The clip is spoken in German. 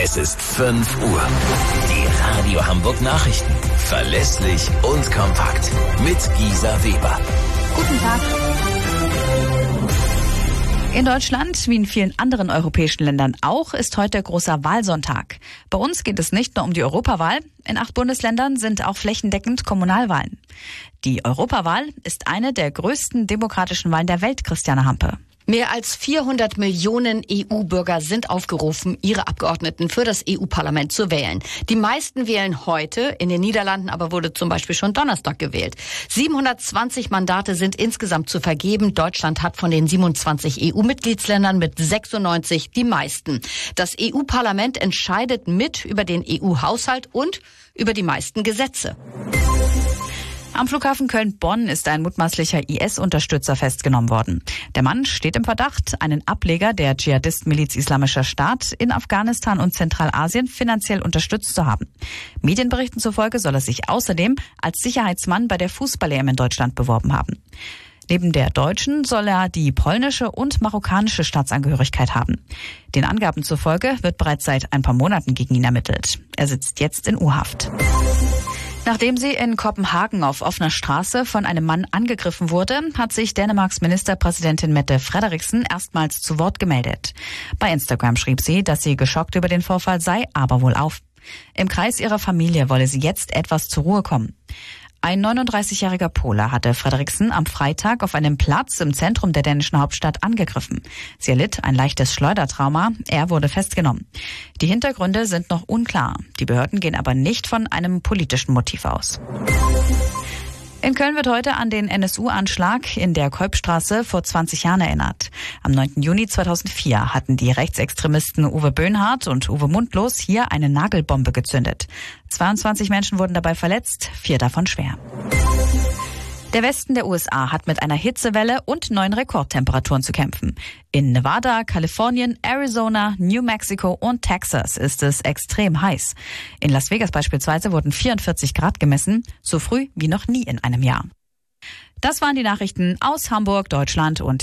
Es ist 5 Uhr. Die Radio Hamburg Nachrichten. Verlässlich und kompakt. Mit Gisa Weber. Guten Tag. In Deutschland, wie in vielen anderen europäischen Ländern auch, ist heute großer Wahlsonntag. Bei uns geht es nicht nur um die Europawahl. In 8 Bundesländern sind auch flächendeckend Kommunalwahlen. Die Europawahl ist eine der größten demokratischen Wahlen der Welt, Christiane Hampe. Mehr als 400 Millionen EU-Bürger sind aufgerufen, ihre Abgeordneten für das EU-Parlament zu wählen. Die meisten wählen heute, in den Niederlanden aber wurde zum Beispiel schon Donnerstag gewählt. 720 Mandate sind insgesamt zu vergeben. Deutschland hat von den 27 EU-Mitgliedsländern mit 96 die meisten. Das EU-Parlament entscheidet mit über den EU-Haushalt und über die meisten Gesetze. Am Flughafen Köln-Bonn ist ein mutmaßlicher IS-Unterstützer festgenommen worden. Der Mann steht im Verdacht, einen Ableger der Dschihadist-Miliz Islamischer Staat in Afghanistan und Zentralasien finanziell unterstützt zu haben. Medienberichten zufolge soll er sich außerdem als Sicherheitsmann bei der Fußball-EM in Deutschland beworben haben. Neben der deutschen soll er die polnische und marokkanische Staatsangehörigkeit haben. Den Angaben zufolge wird bereits seit ein paar Monaten gegen ihn ermittelt. Er sitzt jetzt in U-Haft. Nachdem sie in Kopenhagen auf offener Straße von einem Mann angegriffen wurde, hat sich Dänemarks Ministerpräsidentin Mette Frederiksen erstmals zu Wort gemeldet. Bei Instagram schrieb sie, dass sie geschockt über den Vorfall sei, aber wohlauf. Im Kreis ihrer Familie wolle sie jetzt etwas zur Ruhe kommen. Ein 39-jähriger Pole hatte Frederiksen am Freitag auf einem Platz im Zentrum der dänischen Hauptstadt angegriffen. Sie erlitt ein leichtes Schleudertrauma. Er wurde festgenommen. Die Hintergründe sind noch unklar. Die Behörden gehen aber nicht von einem politischen Motiv aus. In Köln wird heute an den NSU-Anschlag in der Kolbstraße vor 20 Jahren erinnert. Am 9. Juni 2004 hatten die Rechtsextremisten Uwe Böhnhardt und Uwe Mundlos hier eine Nagelbombe gezündet. 22 Menschen wurden dabei verletzt, 4 davon schwer. Der Westen der USA hat mit einer Hitzewelle und neuen Rekordtemperaturen zu kämpfen. In Nevada, Kalifornien, Arizona, New Mexico und Texas ist es extrem heiß. In Las Vegas beispielsweise wurden 44 Grad gemessen, so früh wie noch nie in einem Jahr. Das waren die Nachrichten aus Hamburg, Deutschland und